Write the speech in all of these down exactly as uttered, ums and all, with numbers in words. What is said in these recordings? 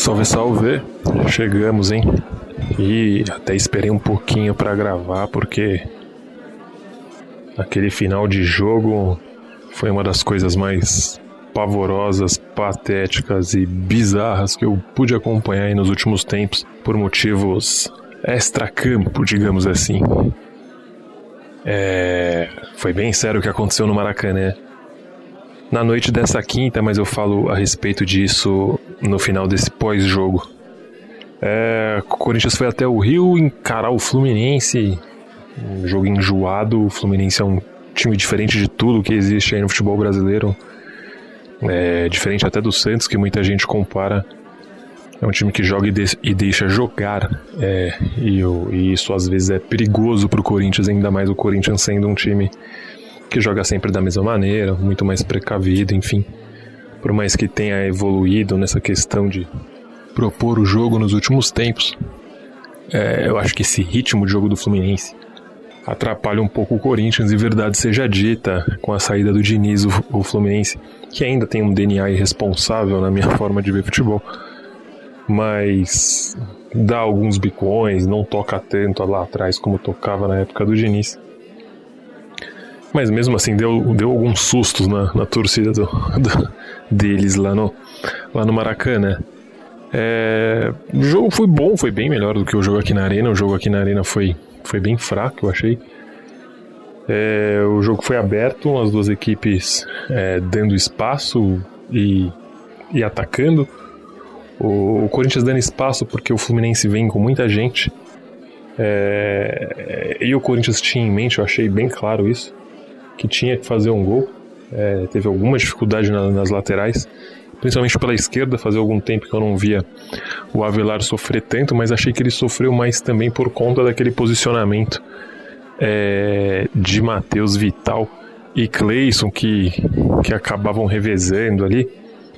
Salve, salve, chegamos, hein? E até esperei um pouquinho pra gravar, porque aquele final de jogo foi uma das coisas mais pavorosas, patéticas e bizarras que eu pude acompanhar aí nos últimos tempos, por motivos extracampo, digamos assim. É... Foi bem sério o que aconteceu no Maracanã. Na noite dessa quinta, mas eu falo a respeito disso no final desse pós-jogo. É, o Corinthians foi até o Rio encarar o Fluminense. Um jogo enjoado. O Fluminense é um time diferente de tudo que existe aí no futebol brasileiro. É, diferente até do Santos, que muita gente compara. É um time que joga e, de- e deixa jogar. É, e, o- e isso às vezes é perigoso pro Corinthians, ainda mais o Corinthians sendo um time que joga sempre da mesma maneira, muito mais precavido, enfim. Por mais que tenha evoluído nessa questão de propor o jogo nos últimos tempos, é, eu acho que esse ritmo de jogo do Fluminense atrapalha um pouco o Corinthians, e verdade seja dita, com a saída do Diniz, o, o Fluminense, que ainda tem um D N A irresponsável na minha forma de ver futebol, mas dá alguns bicões, não toca tanto lá atrás como tocava na época do Diniz. Mas mesmo assim deu, deu alguns sustos na, na torcida do, do- deles lá no, lá no Maracanã. É, o jogo foi bom, foi bem melhor do que o jogo aqui na Arena. O jogo aqui na Arena foi, foi bem fraco, eu achei. É, o jogo foi aberto, as duas equipes é, dando espaço e, e atacando. O, o Corinthians dando espaço porque o Fluminense vem com muita gente. É, e o Corinthians tinha em mente, eu achei bem claro isso, que tinha que fazer um gol. É, teve alguma dificuldade na, nas laterais, principalmente pela esquerda. Fazia algum tempo que eu não via o Avelar sofrer tanto, mas achei que ele sofreu mais também por conta daquele posicionamento é, de Matheus Vital e Cleison, que, que acabavam revezando ali.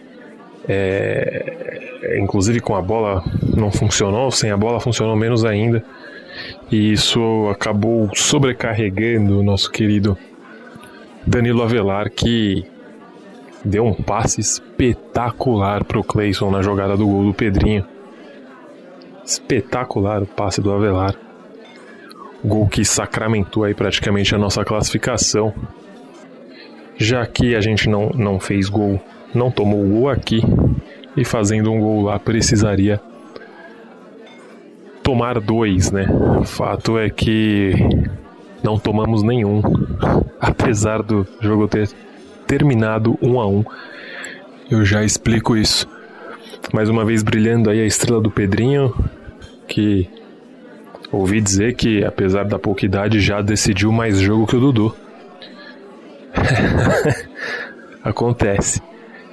É, inclusive com a bola não funcionou, sem a bola funcionou menos ainda, e isso acabou sobrecarregando o nosso querido Danilo Avelar, que deu um passe espetacular pro Cleison na jogada do gol do Pedrinho. Espetacular o passe do Avelar. Gol que sacramentou aí praticamente a nossa classificação. Já que a gente não, não fez gol, não tomou gol aqui, e fazendo um gol lá precisaria tomar dois, né? O fato é que não tomamos nenhum, apesar do jogo ter terminado um a um. Eu já explico isso. Mais uma vez brilhando aí a estrela do Pedrinho, que ouvi dizer que, apesar da pouca idade, já decidiu mais jogo que o Dudu. Acontece.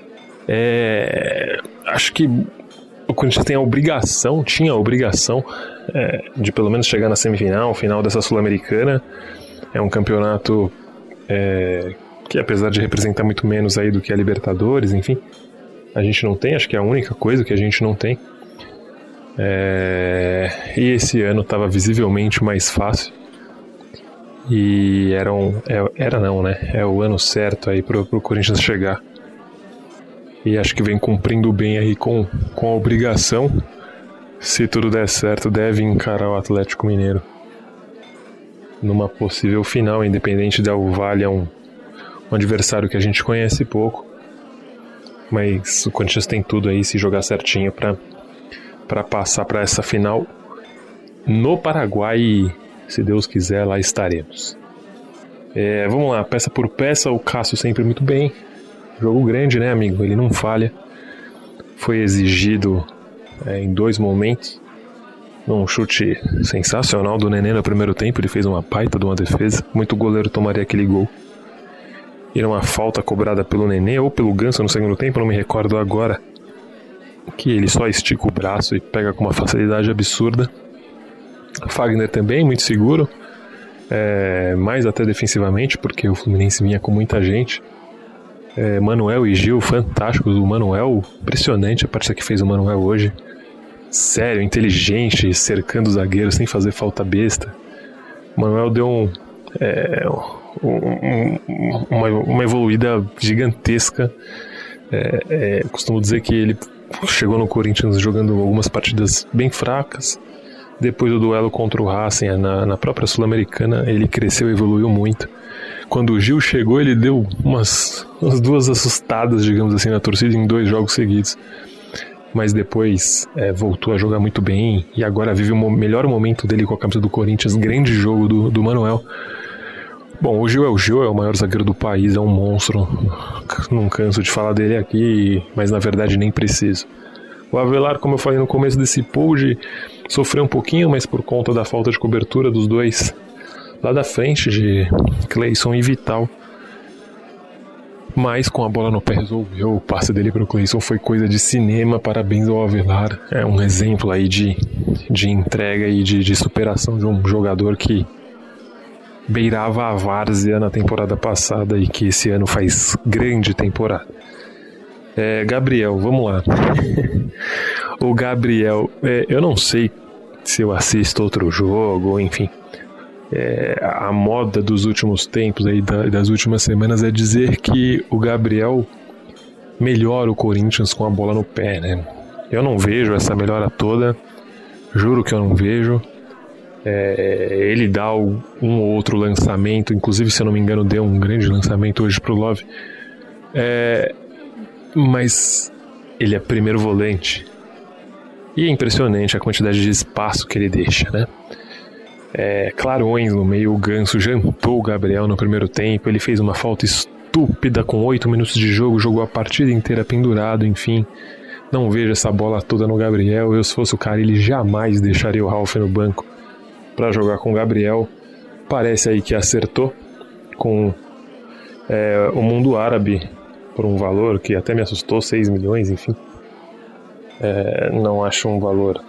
É, acho que o Corinthians tem a obrigação, tinha a obrigação é, de pelo menos chegar na semifinal, final dessa Sul-Americana. É um campeonato é, que, apesar de representar muito menos aí do que a Libertadores, enfim, a gente não tem, acho que é a única coisa que a gente não tem. É, e esse ano estava visivelmente mais fácil. E era, um, é, era não, né? É o ano certo aí pro, pro Corinthians chegar. E acho que vem cumprindo bem aí com, com a obrigação. Se tudo der certo, deve encarar o Atlético Mineiro numa possível final, independente da Del Valle, é um, um adversário que a gente conhece pouco. Mas o Corinthians tem tudo aí, se jogar certinho, para para passar para essa final no Paraguai, e, se Deus quiser, lá estaremos. É, vamos lá, peça por peça. O Cássio sempre muito bem. Jogo grande, né, amigo? Ele não falha. Foi exigido é, em dois momentos. Num chute sensacional do Nenê no primeiro tempo, ele fez uma baita de uma defesa. Muito goleiro tomaria aquele gol. E numa falta cobrada pelo Nenê ou pelo Ganso no segundo tempo, não me recordo agora, que ele só estica o braço e pega com uma facilidade absurda. Fagner também, muito seguro, é, mais até defensivamente, porque o Fluminense vinha com muita gente. É, Manuel e Gil, fantásticos. O Manuel, impressionante a partida que fez o Manuel hoje. Sério, inteligente, cercando o zagueiro sem fazer falta besta. O Manuel deu um, é, um, um, uma, uma evoluída gigantesca. É, é, costumo dizer que ele chegou no Corinthians jogando algumas partidas bem fracas. Depois do duelo contra o Racing na, na própria Sul-Americana, ele cresceu e evoluiu muito. Quando o Gil chegou, ele deu umas, umas duas assustadas, digamos assim, na torcida em dois jogos seguidos. Mas depois é, voltou a jogar muito bem e agora vive o melhor momento dele com a camisa do Corinthians. Grande jogo do, do Manuel. Bom, o Gil é o Gil, é o maior zagueiro do país, é um monstro. Não canso de falar dele aqui, mas na verdade nem preciso. O Avelar, como eu falei no começo desse pod, sofreu um pouquinho, mas por conta da falta de cobertura dos dois lá da frente, de Cleison e Vital. Mas com a bola no pé resolveu, o passe dele para o Cleison foi coisa de cinema, parabéns ao Avelar. É um exemplo aí de, de entrega e de, de superação de um jogador que beirava a várzea na temporada passada e que esse ano faz grande temporada. É, Gabriel, vamos lá. O Gabriel, é, eu não sei se eu assisto outro jogo, enfim. É, a moda dos últimos tempos, aí, das últimas semanas, é dizer que o Gabriel melhora o Corinthians com a bola no pé, né? Eu não vejo essa melhora toda, juro que eu não vejo. É, ele dá um ou outro lançamento, inclusive, se eu não me engano, deu um grande lançamento hoje pro Love. É... Mas ele é primeiro volante e é impressionante a quantidade de espaço que ele deixa, né? É, clarões no meio, o Ganso jantou o Gabriel no primeiro tempo, ele fez uma falta estúpida com oito minutos de jogo, jogou a partida inteira pendurado, enfim. Não vejo essa bola toda no Gabriel. Eu, se fosse o cara, ele jamais deixaria o Ralf no banco para jogar com o Gabriel. Parece aí que acertou com é, o mundo árabe por um valor que até me assustou, seis milhões, enfim. É, não acho um valor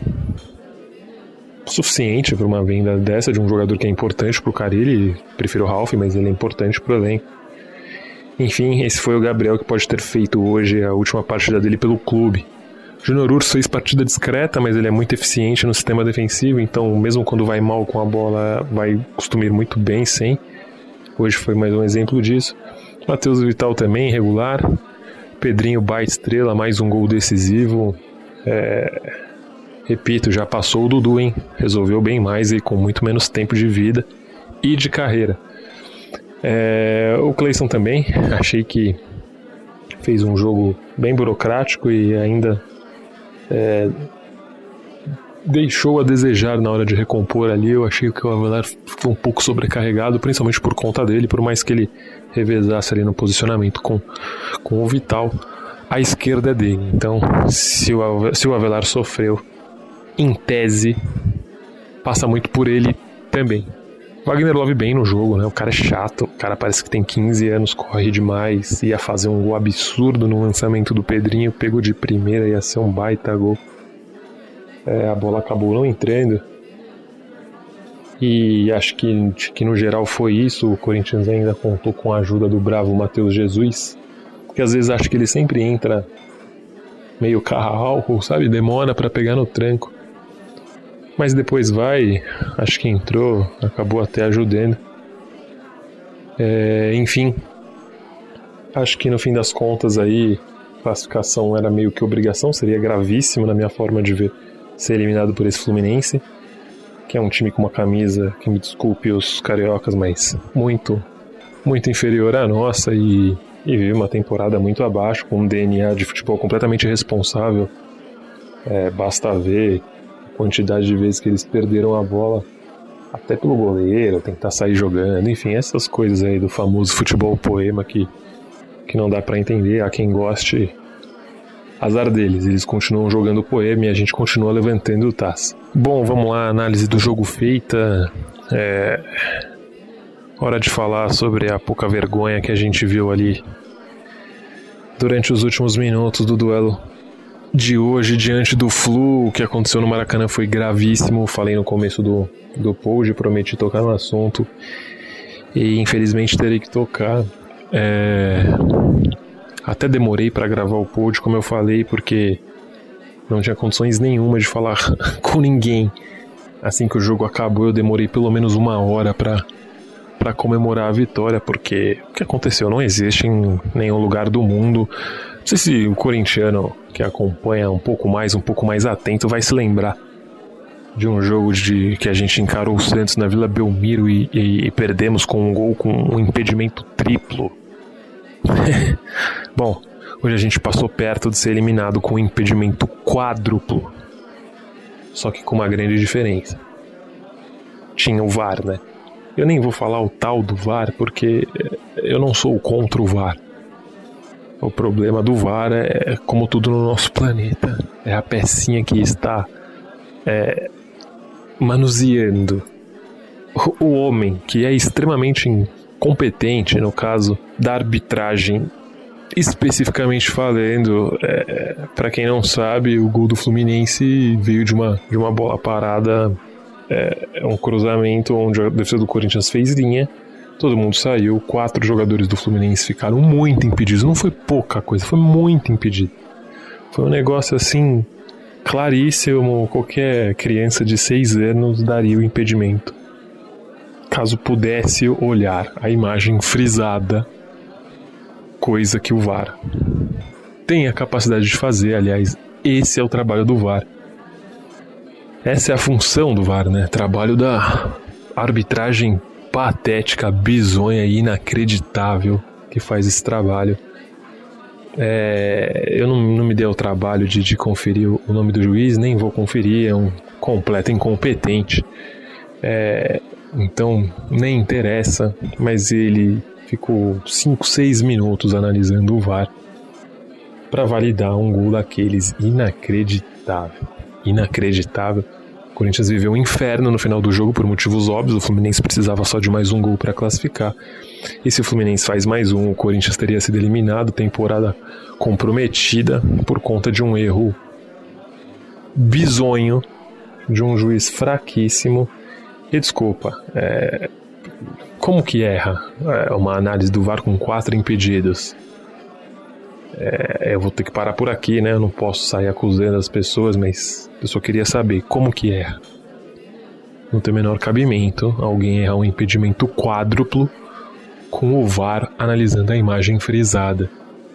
suficiente para uma venda dessa de um jogador que é importante para o Carille. Prefiro o Ralf, mas ele é importante para o elenco. Enfim, esse foi o Gabriel que pode ter feito hoje a última partida dele pelo clube. Júnior Urso fez partida discreta, mas ele é muito eficiente no sistema defensivo, então mesmo quando vai mal com a bola, vai costumar ir muito bem sem. Hoje foi mais um exemplo disso. Matheus Vital também, regular. Pedrinho, baita estrela, mais um gol decisivo. É... Repito, já passou o Dudu, hein? Resolveu bem mais e com muito menos tempo de vida e de carreira. É... O Cleison também, achei que fez um jogo bem burocrático e ainda é... deixou a desejar na hora de recompor ali. Eu achei que o Avelar ficou um pouco sobrecarregado, principalmente por conta dele, por mais que ele revezasse ali no posicionamento com, com o Vital. A esquerda é dele, então se o, se o Avelar sofreu, em tese, passa muito por ele também. Wagner Love bem no jogo, né? O cara é chato, o cara parece que tem quinze anos, corre demais, ia fazer um gol absurdo no lançamento do Pedrinho, pegou de primeira, ia ser um baita gol. É, a bola acabou não entrando. E acho que, que no geral foi isso. O Corinthians ainda contou com a ajuda do bravo Matheus Jesus, porque às vezes acho que ele sempre entra meio carro, sabe? Demora pra pegar no tranco, mas depois vai, acho que entrou, acabou até ajudando. É, enfim, acho que no fim das contas aí, classificação era meio que obrigação, seria gravíssimo na minha forma de ver ser eliminado por esse Fluminense, que é um time com uma camisa, que me desculpe os cariocas, mas muito, muito inferior à nossa e, e vive uma temporada muito abaixo, com um D N A de futebol completamente irresponsável. É, basta ver a quantidade de vezes que eles perderam a bola, até pelo goleiro, tentar sair jogando, enfim, essas coisas aí do famoso futebol poema que, que não dá pra entender. Há quem goste, azar deles, eles continuam jogando poema e a gente continua levantando o taça. Bom, vamos lá, análise do jogo feita. É... Hora de falar sobre a pouca vergonha que a gente viu ali durante os últimos minutos do duelo de hoje diante do Flu. O que aconteceu no Maracanã foi gravíssimo. Falei no começo do, do pod, prometi tocar no assunto e infelizmente terei que tocar. É... Até demorei para gravar o pod, como eu falei, porque não tinha condições nenhuma de falar com ninguém. Assim que o jogo acabou, eu demorei pelo menos uma hora para para comemorar a vitória, porque o que aconteceu não existe em nenhum lugar do mundo. Não sei se o corintiano que acompanha um pouco mais, um pouco mais atento, vai se lembrar de um jogo de, que a gente encarou o Santos na Vila Belmiro e, e, e perdemos com um gol com um impedimento triplo. Bom, hoje a gente passou perto de ser eliminado com um impedimento quádruplo. Só que com uma grande diferença. Tinha o V A R, né? Eu nem vou falar o tal do V A R porque eu não sou contra o V A R. O problema do V A R é, como tudo no nosso planeta, é a pecinha que está é, manuseando o, o homem, que é extremamente incompetente, no caso da arbitragem. Especificamente falando, é, para quem não sabe, o gol do Fluminense veio de uma, de uma bola parada, é, é um cruzamento onde a defesa do Corinthians fez linha. Todo mundo saiu, quatro jogadores do Fluminense ficaram muito impedidos. Não foi pouca coisa, foi muito impedido. Foi um negócio assim, claríssimo. Qualquer criança de seis anos daria o impedimento, caso pudesse olhar a imagem frisada, coisa que o V A R tem a capacidade de fazer. Aliás, esse é o trabalho do V A R. Essa é a função do V A R, né? Trabalho da arbitragem patética, bizonha e inacreditável que faz esse trabalho. É, eu não, não me dei o trabalho de, de conferir o, o nome do juiz, nem vou conferir, é um completo incompetente. É, então nem interessa, mas ele ficou cinco, seis minutos analisando o V A R para validar um gol daqueles. Inacreditável. Inacreditável. O Corinthians viveu um inferno no final do jogo por motivos óbvios. O Fluminense precisava só de mais um gol para classificar. E se o Fluminense faz mais um, o Corinthians teria sido eliminado. Temporada comprometida por conta de um erro bizonho de um juiz fraquíssimo. E desculpa, é... como que erra é uma análise do V A R com quatro impedidos? É, eu vou ter que parar por aqui, né? Eu não posso sair acusando as pessoas, mas eu só queria saber como que erra. Não tem o menor cabimento alguém errar um impedimento quádruplo com o V A R analisando a imagem frisada.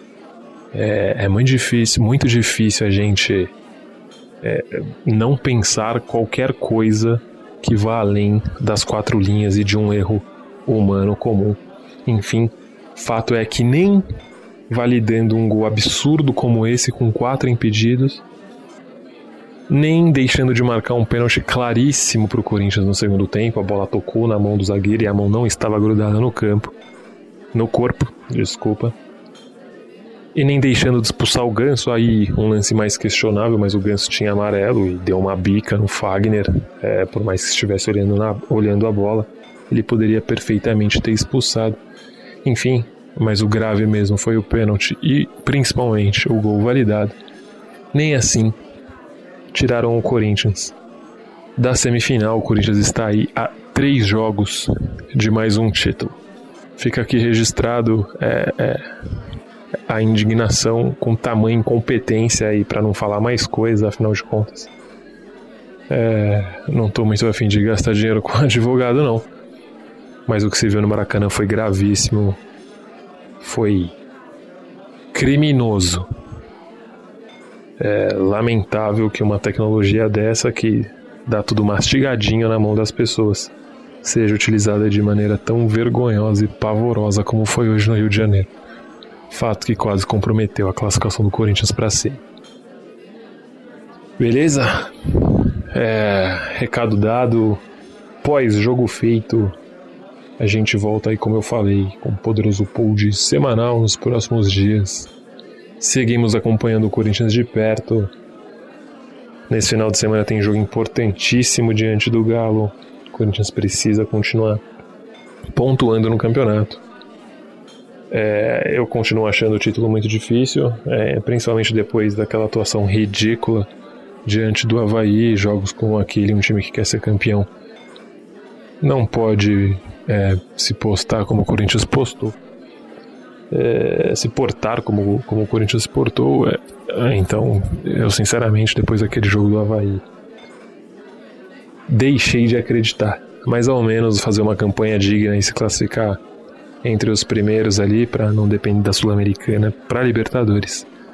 É, é muito difícil, muito difícil a gente é, não pensar qualquer coisa que vá além das quatro linhas e de um erro humano comum. Enfim, fato é que nem validando um gol absurdo como esse com quatro impedidos, nem deixando de marcar um pênalti claríssimo para o Corinthians no segundo tempo. A bola tocou na mão do zagueiro e a mão não estava grudada no campo, no corpo, desculpa. E nem deixando de expulsar o Ganso, aí um lance mais questionável, mas o Ganso tinha amarelo e deu uma bica no Fagner, é, por mais que estivesse olhando, na, olhando a bola, ele poderia perfeitamente ter expulsado. Enfim, mas o grave mesmo foi o pênalti e principalmente o gol validado. Nem assim tiraram o Corinthians da semifinal. O Corinthians está aí a três jogos de mais um título. Fica aqui registrado é, é, a indignação com tamanha incompetência aí, para não falar mais coisa, afinal de contas. É, não estou muito a fim de gastar dinheiro com advogado, não. Mas o que se viu no Maracanã foi gravíssimo. Foi criminoso. É lamentável que uma tecnologia dessa, que dá tudo mastigadinho na mão das pessoas, seja utilizada de maneira tão vergonhosa e pavorosa como foi hoje no Rio de Janeiro. Fato que quase comprometeu a classificação do Corinthians para si. Beleza? É, recado dado. Pós-jogo feito, a gente volta aí, como eu falei, com um poderoso pod semanal nos próximos dias. Seguimos acompanhando o Corinthians de perto. Nesse final de semana tem jogo importantíssimo diante do Galo. O Corinthians precisa continuar pontuando no campeonato. É, eu continuo achando o título muito difícil, é, principalmente depois daquela atuação ridícula diante do Avaí. Jogos como aquele, um time que quer ser campeão não pode é, se postar como o Corinthians postou, é, se portar como, como o Corinthians se portou. É, então eu sinceramente, depois daquele jogo do Avaí, deixei de acreditar. Mas ao menos fazer uma campanha digna e se classificar entre os primeiros ali, para não depender da Sul-Americana, para Libertadores,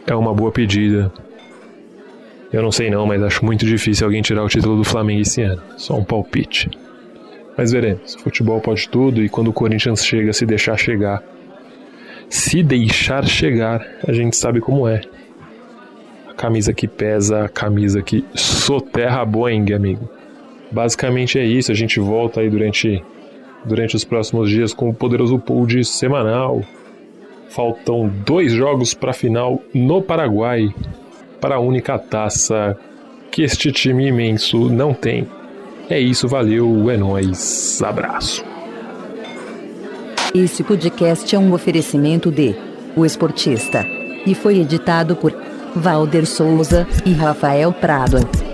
é uma boa pedida. Eu não sei não, mas acho muito difícil alguém tirar o título do Flamengo esse ano. Só um palpite. Mas veremos. Futebol pode tudo e quando o Corinthians chega, se deixar chegar. Se deixar chegar, a gente sabe como é. A camisa que pesa, a camisa que soterra a Boeing, amigo. Basicamente é isso. A gente volta aí durante, durante os próximos dias com o poderoso pool semanal. Faltam dois jogos para a final no Paraguai, para a única taça que este time imenso não tem. É isso, valeu, é nóis, abraço. Esse podcast é um oferecimento de O Esportista e foi editado por Valder Souza e Rafael Prado.